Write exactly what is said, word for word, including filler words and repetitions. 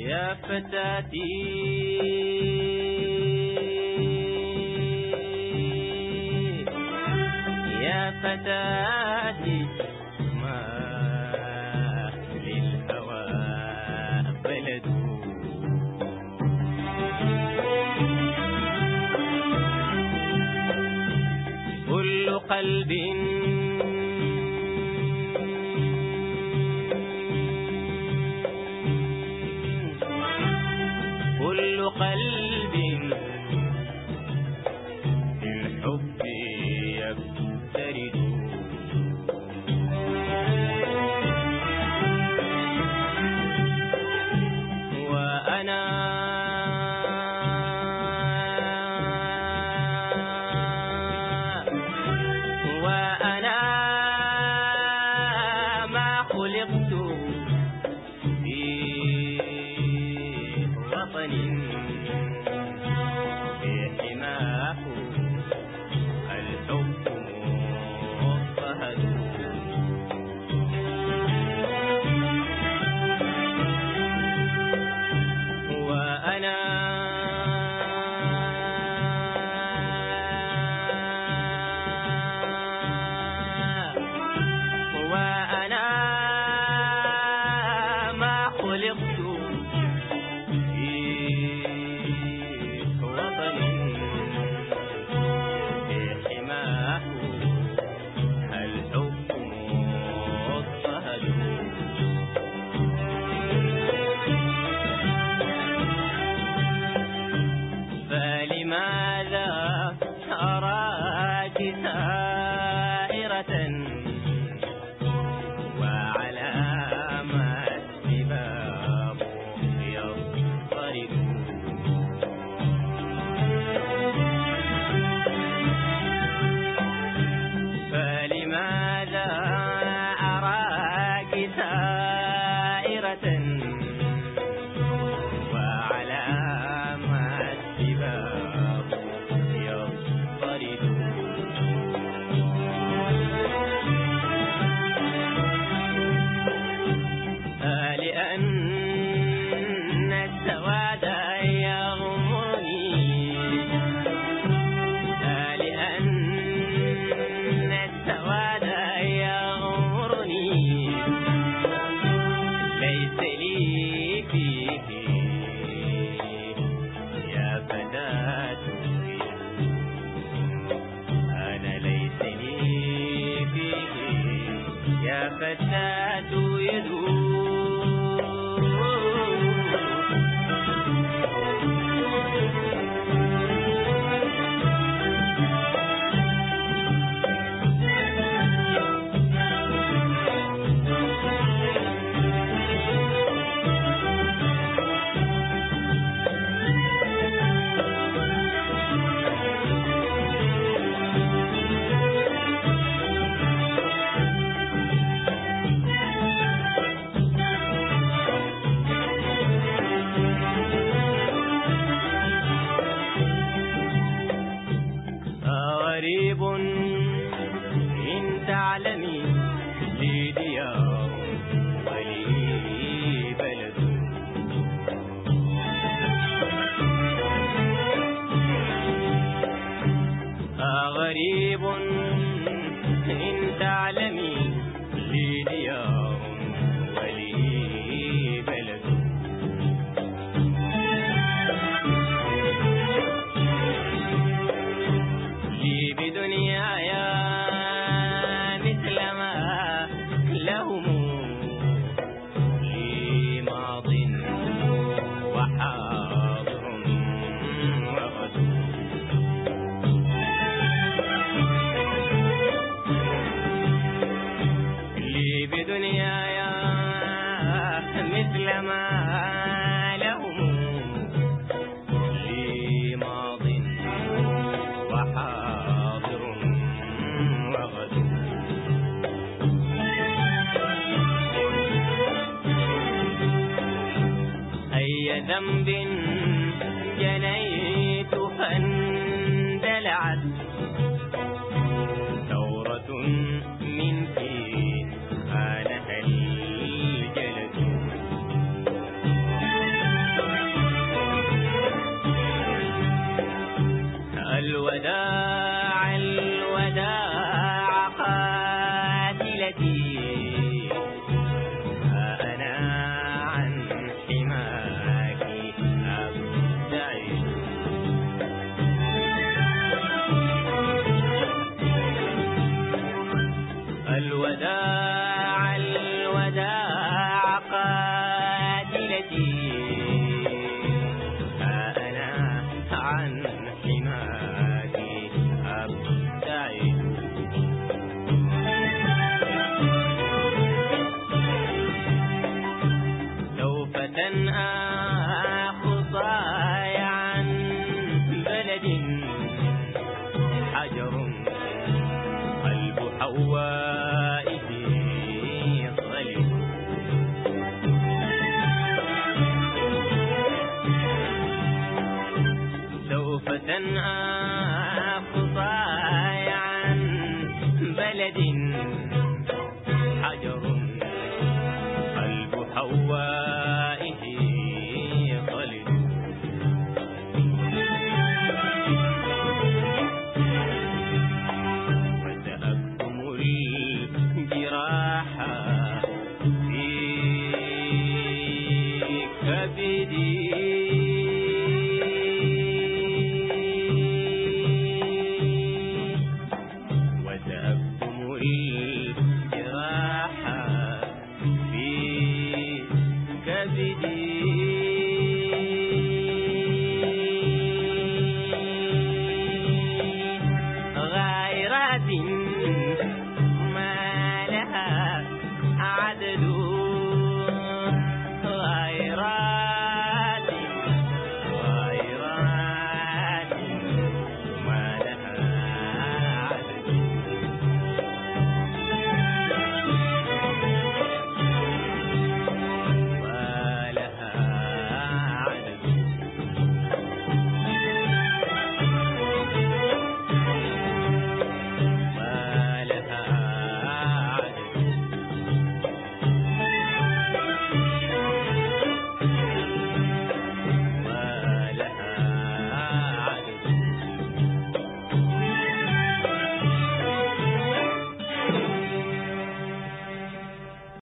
يا فتاتي يا فتاتي ما للهوى بلد كل قلب كل قلب بالحب يفترد وأنا وأنا ما خلقت في وطن في حماه الحب مضطهد وأنا وأنا ما خلقت في وطن في حماه الحب مضطهد فلماذا أراك سائرة وعلى ما السباب يضطرب فلماذا أراك سائرة وعلى ما السباب يضطرب لأن السواد يغمرني لأن السواد يغمرني ليس لي فيه يا فتاة أنا ليس لي فيه يا فتاة يدور غريب إن تعلمي لي ديار ولي بلد غريب إن تعلمي لي ديار ولي بلد لي بدنياي مثل ما لهم لي ماض وحاضر وغد لي بدنياي مثل ما لهم لي ماض وحاضر وغد أي ذنب جنيت فاندلعت ثورة منك آنها الجلد خطاي عن بلد حجر قلب حواء